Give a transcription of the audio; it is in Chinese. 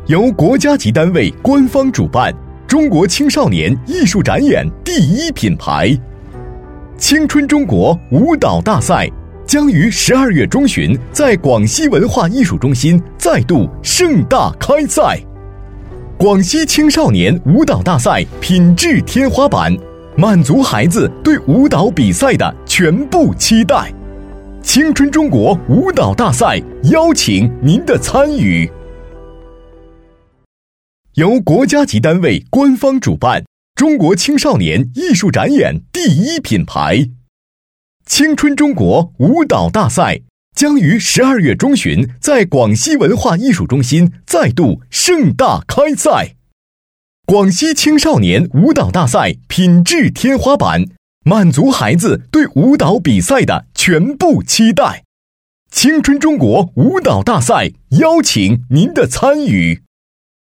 由国家级单位官方主办，中国青少年艺术展演第一品牌。青春中国舞蹈大赛将于12月中旬在广西文化艺术中心再度盛大开赛。广西青少年舞蹈大赛品质天花板，满足孩子对舞蹈比赛的全部期待。青春中国舞蹈大赛邀请您的参与。由国家级单位官方主办，中国青少年艺术展演第一品牌。青春中国舞蹈大赛将于12月中旬在广西文化艺术中心再度盛大开赛。广西青少年舞蹈大赛品质天花板，满足孩子对舞蹈比赛的全部期待。青春中国舞蹈大赛邀请您的参与。